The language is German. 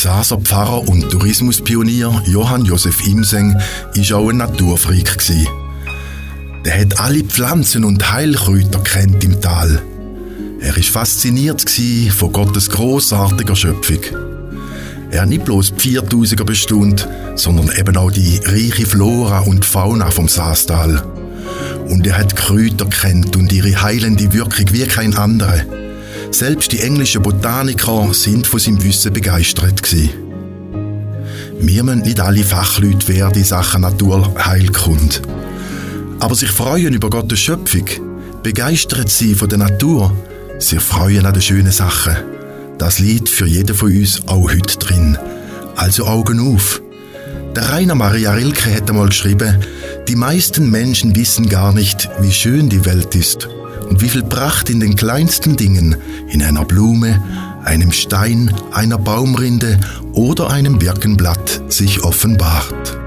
Saser Pfarrer und Tourismuspionier Johann Josef Imseng war auch ein Naturfreak. Der hat alle Pflanzen und Heilkräuter kennt im Tal. Er war fasziniert von Gottes grossartiger Schöpfung. Er hat nicht bloß die 4000er bestaunt, sondern eben auch die reiche Flora und Fauna vom Saastal. Und er hat Kräuter kennt und ihre heilende Wirkung wie kein anderer. Selbst die englischen Botaniker sind von seinem Wissen begeistert gewesen. Wir müssen nicht alle Fachleute werden in Sachen Naturheilkunde. Aber sich freuen über Gottes Schöpfung, begeistert sie von der Natur, sich freuen an den schönen Sachen. Das liegt für jeden von uns auch heute drin. Also Augen auf. Der Rainer Maria Rilke hat einmal geschrieben, die meisten Menschen wissen gar nicht, wie schön die Welt ist und wie viel Pracht in den kleinsten Dingen, in einer Blume, einem Stein, einer Baumrinde oder einem Birkenblatt sich offenbart.